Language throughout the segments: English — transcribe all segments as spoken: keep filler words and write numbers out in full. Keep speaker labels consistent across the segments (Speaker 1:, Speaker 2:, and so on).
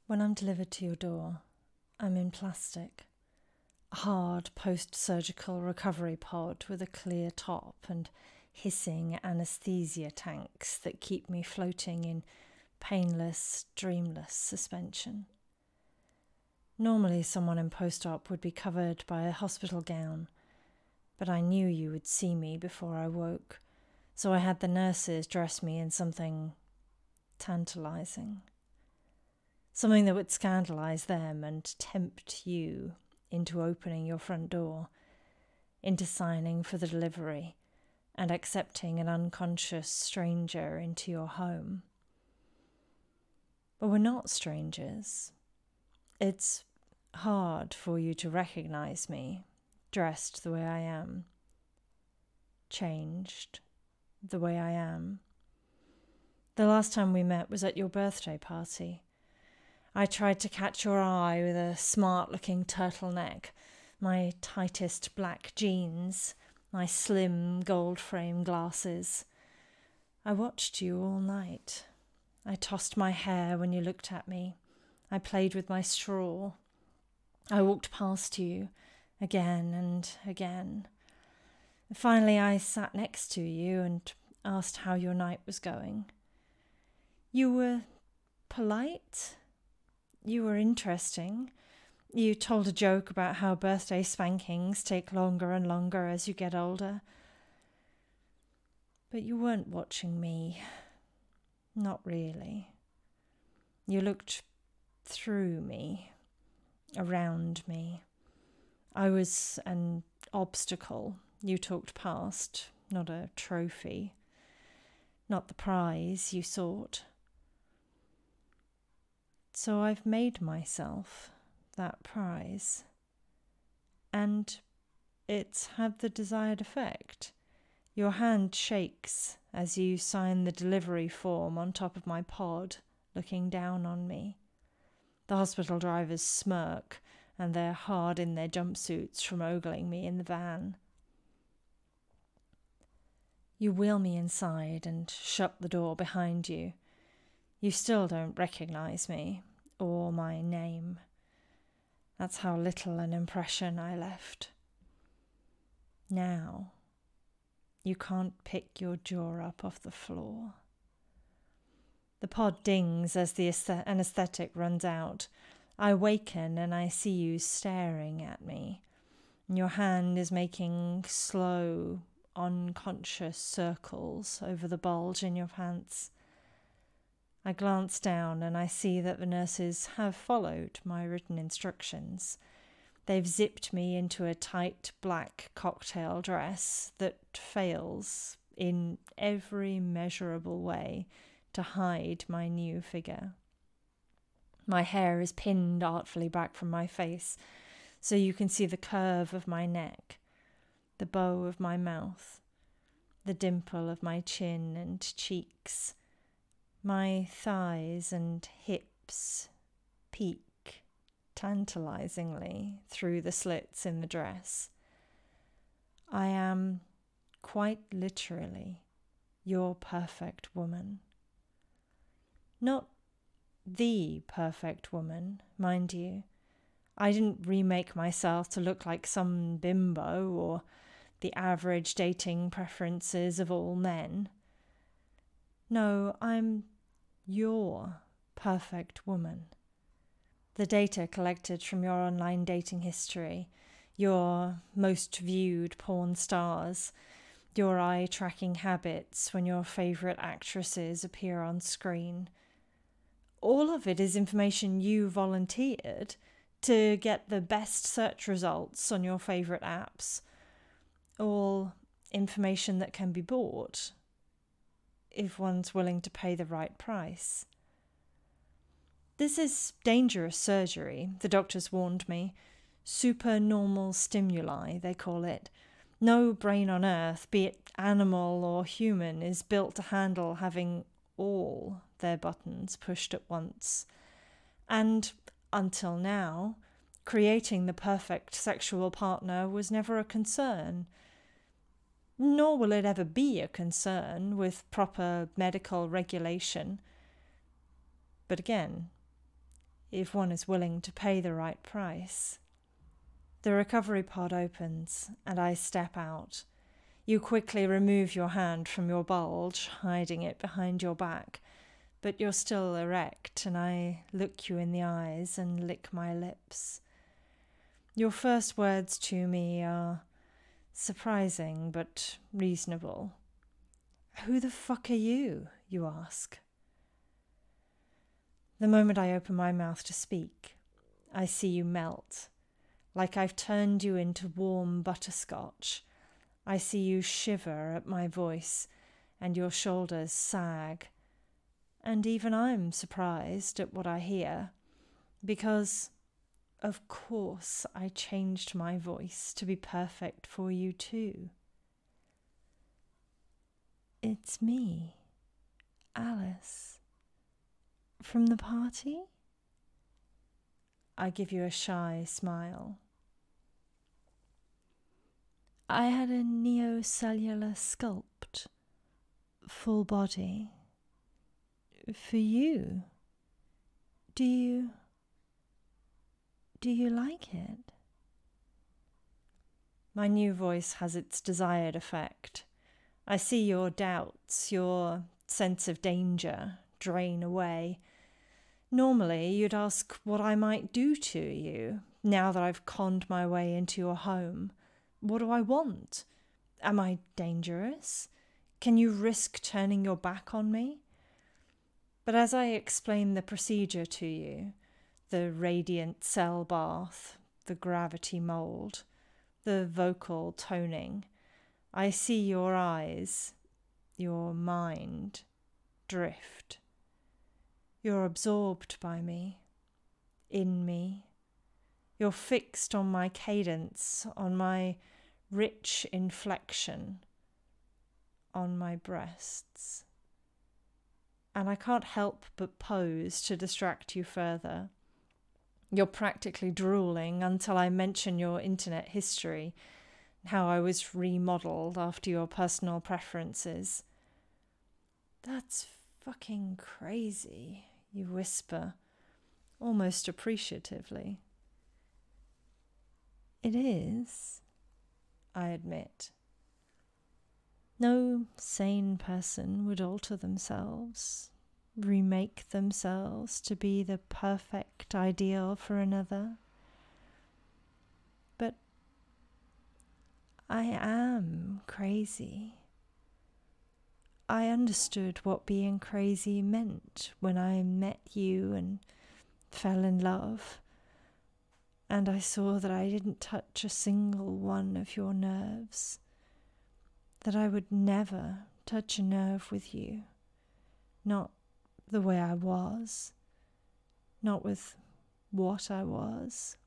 Speaker 1: When I'm delivered to your door, I'm in plastic. A hard post-surgical recovery pod with a clear top and hissing anaesthesia tanks that keep me floating in painless, dreamless suspension. Normally someone in post-op would be covered by a hospital gown, but I knew you would see me before I woke, so I had the nurses dress me in something tantalizing. Something that would scandalize them and tempt you into opening your front door, into signing for the delivery and accepting an unconscious stranger into your home. But we're not strangers. It's hard for you to recognize me, dressed the way I am, changed the way I am. The last time we met was at your birthday party. I tried to catch your eye with a smart-looking turtleneck, my tightest black jeans, my slim gold-frame glasses. I watched you all night. I tossed my hair when you looked at me. I played with my straw. I walked past you again and again. Finally, I sat next to you and asked how your night was going. You were polite. You were interesting. You told a joke about how birthday spankings take longer and longer as you get older. But you weren't watching me. Not really. You looked through me, around me. I was an obstacle you talked past, not a trophy, not the prize you sought. So I've made myself that prize, and it's had the desired effect. Your hand shakes as you sign the delivery form on top of my pod, looking down on me. The hospital drivers smirk, and they're hard in their jumpsuits from ogling me in the van. You wheel me inside and shut the door behind you. You still don't recognize me, or my name. That's how little an impression I left. Now, you can't pick your jaw up off the floor. The pod dings as the anesthetic runs out. I waken and I see you staring at me. Your hand is making slow, unconscious circles over the bulge in your pants. I glance down and I see that the nurses have followed my written instructions. They've zipped me into a tight black cocktail dress that fails in every measurable way to hide my new figure. My hair is pinned artfully back from my face, so you can see the curve of my neck, the bow of my mouth, the dimple of my chin and cheeks. My thighs and hips peek tantalizingly through the slits in the dress. I am, quite literally, your perfect woman. Not the perfect woman, mind you. I didn't remake myself to look like some bimbo or the average dating preferences of all men. No, I'm your perfect woman. The data collected from your online dating history, your most viewed porn stars, your eye-tracking habits when your favourite actresses appear on screen. All of it is information you volunteered to get the best search results on your favourite apps. All information that can be bought if one's willing to pay the right price. This is dangerous surgery, the doctors warned me. Supernormal stimuli, they call it. No brain on earth, be it animal or human, is built to handle having all their buttons pushed at once. And until now, creating the perfect sexual partner was never a concern. Nor will it ever be a concern with proper medical regulation. But again, if one is willing to pay the right price. The recovery pod opens, and I step out. You quickly remove your hand from your bulge, hiding it behind your back, but you're still erect, and I look you in the eyes and lick my lips. Your first words to me are surprising but reasonable. "Who the fuck are you?" you ask. The moment I open my mouth to speak, I see you melt, like I've turned you into warm butterscotch. I see you shiver at my voice, and your shoulders sag. And even I'm surprised at what I hear, because, of course, I changed my voice to be perfect for you too. "It's me, Alice. From the party?" I give you a shy smile. "I had a neocellular sculpt, full body. For you. Do you... do you like it?" My new voice has its desired effect. I see your doubts, your sense of danger drain away. Normally, you'd ask what I might do to you, now that I've conned my way into your home. What do I want? Am I dangerous? Can you risk turning your back on me? But as I explain the procedure to you, the radiant cell bath, the gravity mold, the vocal toning, I see your eyes, your mind, drift. You're absorbed by me, in me. You're fixed on my cadence, on my rich inflection, on my breasts. And I can't help but pose to distract you further. You're practically drooling until I mention your internet history, how I was remodeled after your personal preferences. "That's fucking crazy," you whisper, almost appreciatively. "It is," I admit. No sane person would alter themselves, remake themselves to be the perfect ideal for another. But I am crazy. I understood what being crazy meant when I met you and fell in love, and I saw that I didn't touch a single one of your nerves, that I would never touch a nerve with you, not the way I was, not with what I was.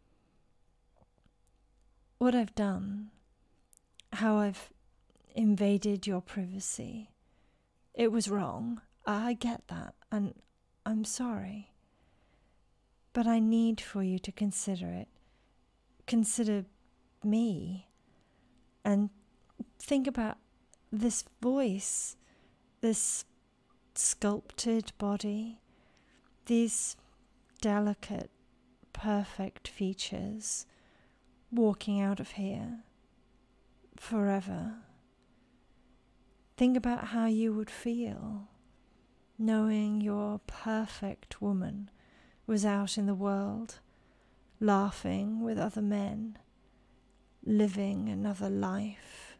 Speaker 1: What I've done, how I've invaded your privacy, it was wrong. I get that, and I'm sorry. But I need for you to consider it. Consider me. And think about this voice, this sculpted body, these delicate, perfect features walking out of here forever. Think about how you would feel knowing your perfect woman was out in the world, laughing with other men, living another life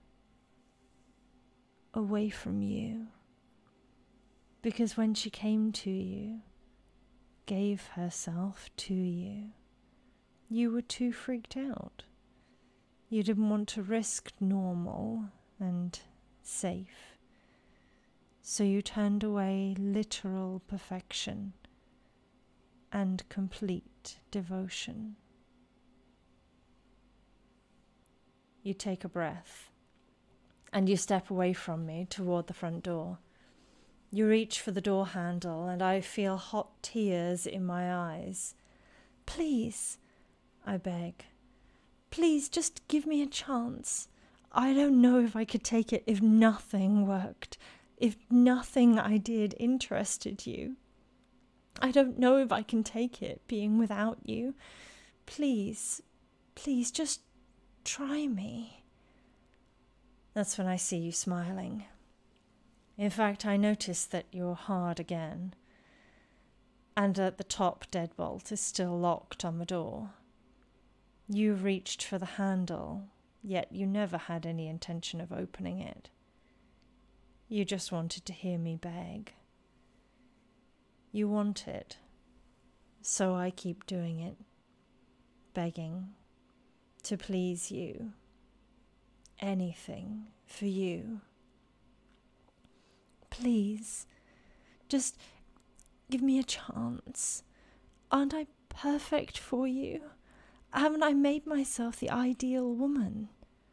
Speaker 1: away from you. Because when she came to you, gave herself to you, you were too freaked out. You didn't want to risk normal and safe. So you turned away literal perfection and complete devotion. You take a breath and you step away from me toward the front door. You reach for the door handle and I feel hot tears in my eyes. "Please," I beg. "Please just give me a chance. I don't know if I could take it if nothing worked, if nothing I did interested you." I don't know if I can take it being without you. Please, please just try me. That's when I see you smiling. In fact, I notice that you're hard again, and that the top deadbolt is still locked on the door. You reached for the handle, yet you never had any intention of opening it. You just wanted to hear me beg. You want it, so I keep doing it, begging, to please you. Anything for you. Please, just give me a chance. Aren't I perfect for you? Haven't I made myself the ideal woman?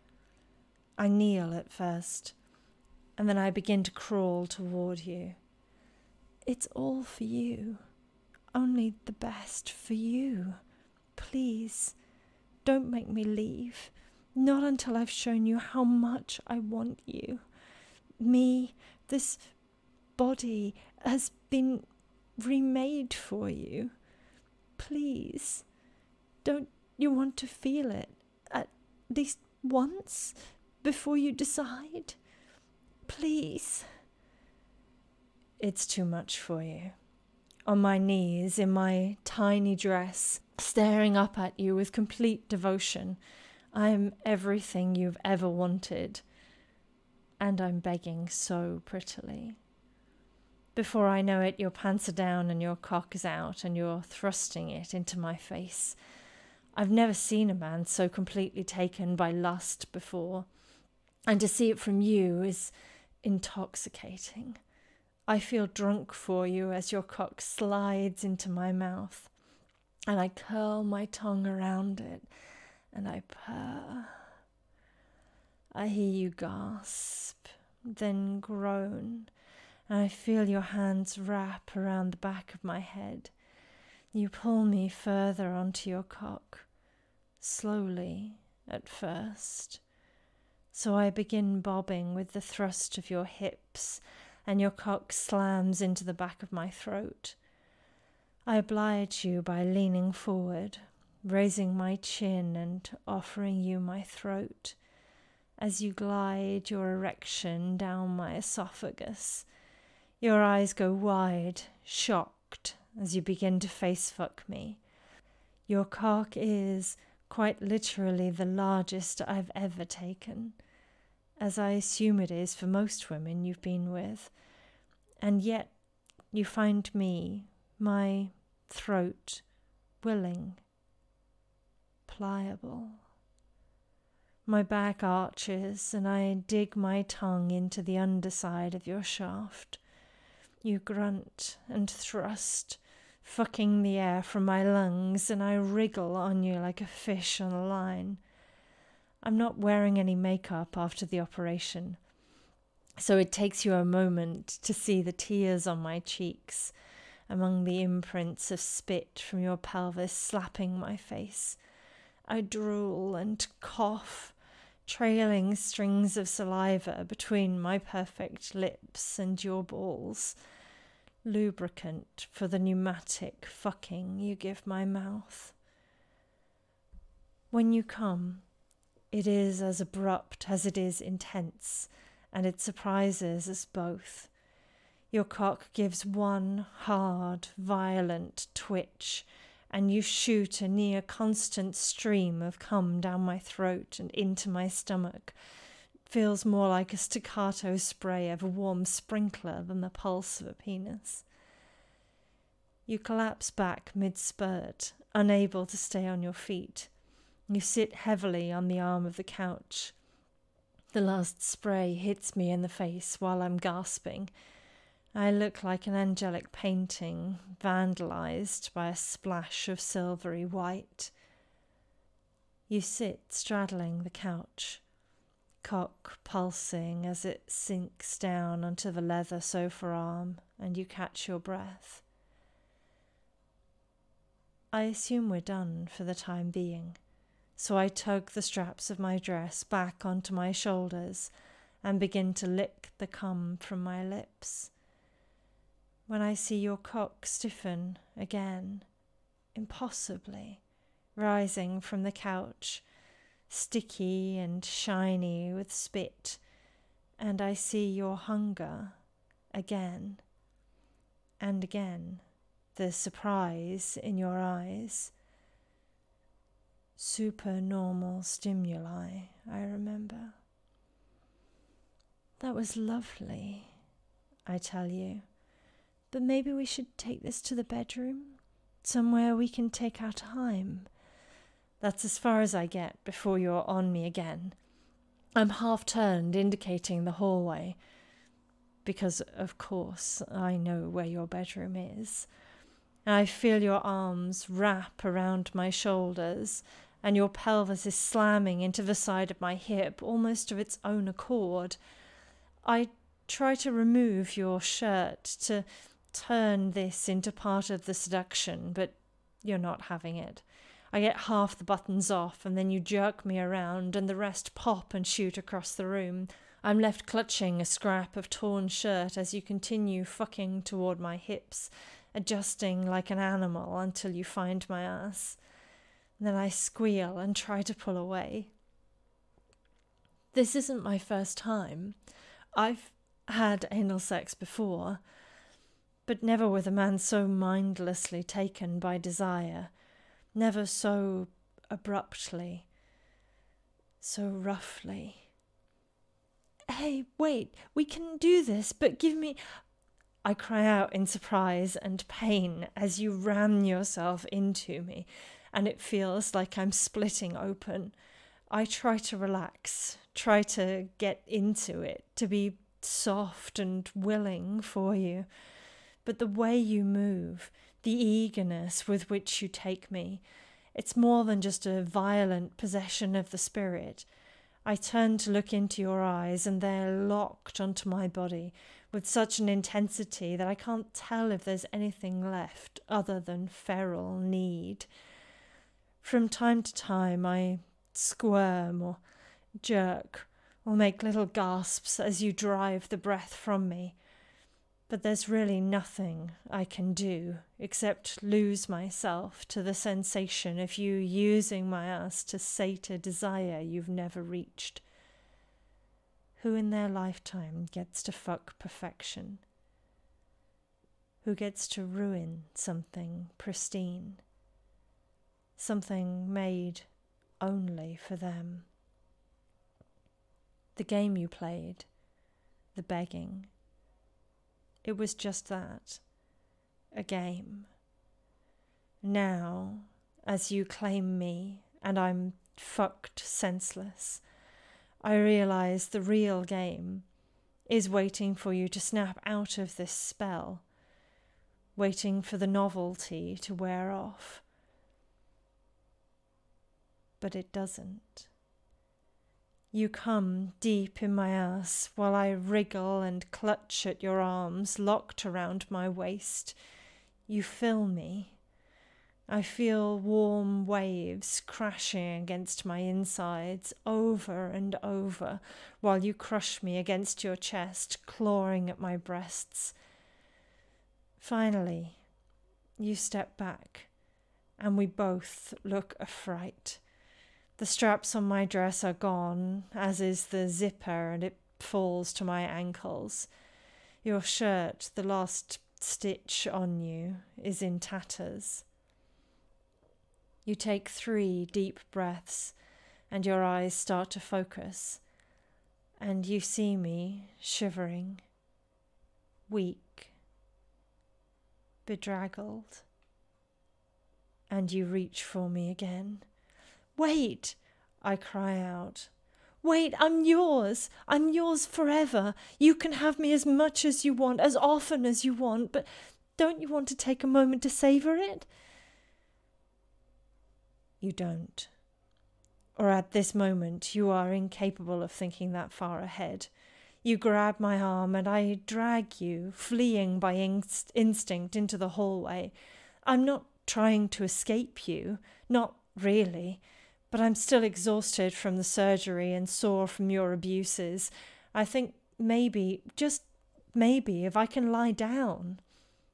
Speaker 1: I kneel at first, and then I begin to crawl toward you. It's all for you. Only the best for you. Please, don't make me leave. Not until I've shown you how much I want you. Me, this body has been remade for you. Please, don't you want to feel it at least once before you decide? Please. It's too much for you. On my knees, in my tiny dress, staring up at you with complete devotion, I'm everything you've ever wanted, and I'm begging so prettily. Before I know it, your pants are down and your cock is out, and you're thrusting it into my face. I've never seen a man so completely taken by lust before, and to see it from you is intoxicating. I feel drunk for you as your cock slides into my mouth, and I curl my tongue around it, and I purr. I hear you gasp, then groan, and I feel your hands wrap around the back of my head. You pull me further onto your cock, slowly at first. So I begin bobbing with the thrust of your hips, and your cock slams into the back of my throat. I oblige you by leaning forward, raising my chin and offering you my throat. As you glide your erection down my esophagus, your eyes go wide, shocked, as you begin to face-fuck me. Your cock is, quite literally, the largest I've ever taken, as I assume it is for most women you've been with. And yet you find me, my throat, willing, pliable. My back arches, and I dig my tongue into the underside of your shaft. You grunt and thrust, fucking the air from my lungs, and I wriggle on you like a fish on a line. I'm not wearing any makeup after the operation, so it takes you a moment to see the tears on my cheeks among the imprints of spit from your pelvis slapping my face. I drool and cough, trailing strings of saliva between my perfect lips and your balls, lubricant for the pneumatic fucking you give my mouth. When you come, it is as abrupt as it is intense, and it surprises us both. Your cock gives one hard, violent twitch, and you shoot a near constant stream of cum down my throat and into my stomach. It feels more like a staccato spray of a warm sprinkler than the pulse of a penis. You collapse back mid-spurt, unable to stay on your feet. You sit heavily on the arm of the couch. The last spray hits me in the face while I'm gasping. I look like an angelic painting, vandalized by a splash of silvery white. You sit straddling the couch, cock pulsing as it sinks down onto the leather sofa arm, and you catch your breath. I assume we're done for the time being, so I tug the straps of my dress back onto my shoulders and begin to lick the cum from my lips. when I see your cock stiffen again, impossibly, rising from the couch, sticky and shiny with spit, and I see your hunger again and again, the surprise in your eyes. Supernormal stimuli, I remember. That was lovely, I tell you. But maybe we should take this to the bedroom, somewhere we can take our time. That's as far as I get before you're on me again. I'm half turned, indicating the hallway, because, of course, I know where your bedroom is. I feel your arms wrap around my shoulders, and your pelvis is slamming into the side of my hip, almost of its own accord. I try to remove your shirt, to turn this into part of the seduction, but you're not having it. I get half the buttons off, and then you jerk me around, and the rest pop and shoot across the room. I'm left clutching a scrap of torn shirt as you continue fucking toward my hips, adjusting like an animal until you find my ass. Then I squeal and try to pull away. This isn't my first time. I've had anal sex before, but never with a man so mindlessly taken by desire, never so abruptly, so roughly. Hey, wait, we can do this, but give me... I cry out in surprise and pain as you ram yourself into me, and it feels like I'm splitting open. I try to relax, try to get into it, to be soft and willing for you. But the way you move, the eagerness with which you take me, it's more than just a violent possession of the spirit. I turn to look into your eyes, and they're locked onto my body with such an intensity that I can't tell if there's anything left other than feral need. From time to time I squirm or jerk or make little gasps as you drive the breath from me, but there's really nothing I can do except lose myself to the sensation of you using my ass to sate a desire you've never reached. Who in their lifetime gets to fuck perfection? Who gets to ruin something pristine? Something made only for them. The game you played, the begging, it was just that, a game. Now, as you claim me and I'm fucked senseless, I realize the real game is waiting for you to snap out of this spell, waiting for the novelty to wear off. But it doesn't. You come deep in my ass while I wriggle and clutch at your arms locked around my waist. You fill me. I feel warm waves crashing against my insides over and over while you crush me against your chest, clawing at my breasts. Finally, you step back, and we both look affright. The straps on my dress are gone, as is the zipper, and it falls to my ankles. Your shirt, the last stitch on you, is in tatters. You take three deep breaths, and your eyes start to focus, and you see me shivering, weak, bedraggled, and you reach for me again. Wait, I cry out. Wait, I'm yours. I'm yours forever. You can have me as much as you want, as often as you want, but don't you want to take a moment to savor it? You don't. Or at this moment you are incapable of thinking that far ahead. You grab my arm and I drag you, fleeing by inst- instinct into the hallway. I'm not trying to escape you, not really. But I'm still exhausted from the surgery and sore from your abuses. I think maybe, just maybe, if I can lie down.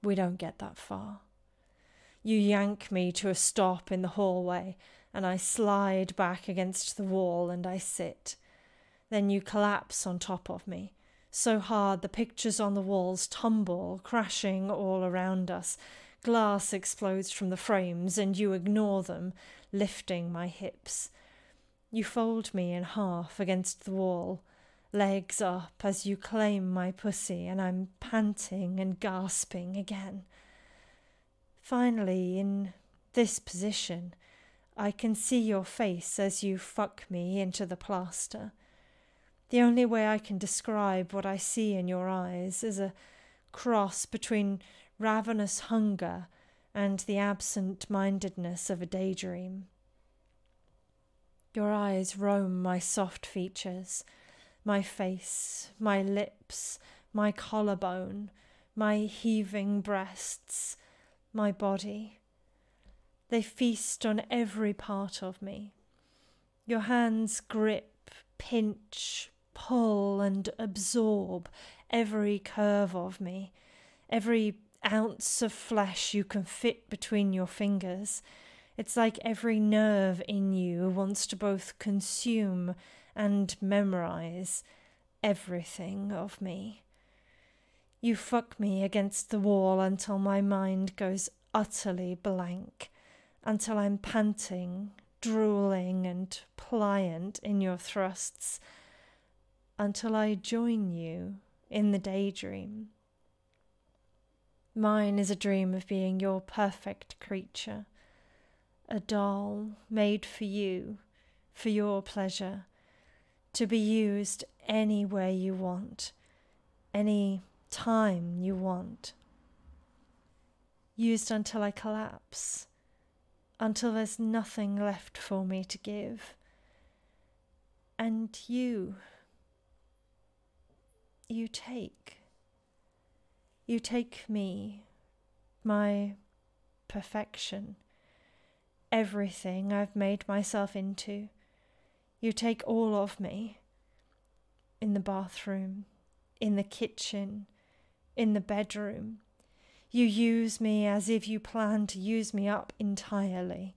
Speaker 1: we don't get that far. You yank me to a stop in the hallway, and I slide back against the wall and I sit. Then you collapse on top of me, so hard the pictures on the walls tumble, crashing all around us. Glass explodes from the frames and you ignore them, lifting my hips. You fold me in half against the wall, legs up as you claim my pussy, and I'm panting and gasping again. Finally, in this position, I can see your face as you fuck me into the plaster. The only way I can describe what I see in your eyes is a cross between ravenous hunger and the absent-mindedness of a daydream. Your eyes roam my soft features, my face, my lips, my collarbone, my heaving breasts, my body. They feast on every part of me. Your hands grip, pinch, pull and absorb every curve of me, every ounce of flesh you can fit between your fingers. It's like every nerve in you wants to both consume and memorize everything of me. You fuck me against the wall until my mind goes utterly blank, until I'm panting, drooling and pliant in your thrusts, until I join you in the daydream. Mine is a dream of being your perfect creature, a doll made for you, for your pleasure, to be used any way you want, any time you want. Used until I collapse, until there's nothing left for me to give. And you, you take. You take me, my perfection, everything I've made myself into. You take all of me, in the bathroom, in the kitchen, in the bedroom. You use me as if you plan to use me up entirely.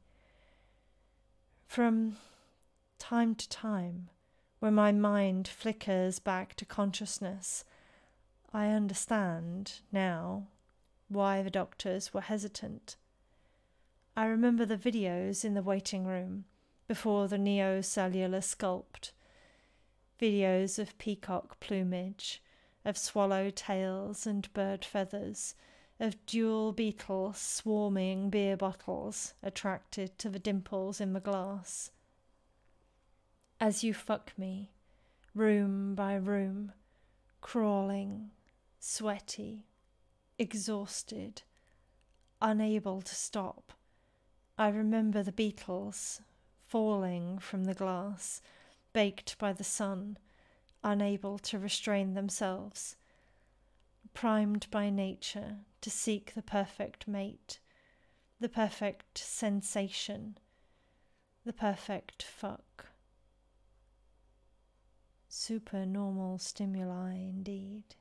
Speaker 1: From time to time, when my mind flickers back to consciousness, I understand now why the doctors were hesitant. I remember the videos in the waiting room before the neocellular sculpt, videos of peacock plumage, of swallow tails and bird feathers, of dual beetles swarming beer bottles attracted to the dimples in the glass. As you fuck me, room by room, crawling, sweaty, exhausted, unable to stop, I remember the beetles falling from the glass, baked by the sun, unable to restrain themselves, primed by nature to seek the perfect mate, the perfect sensation, the perfect fuck. Supernormal stimuli indeed.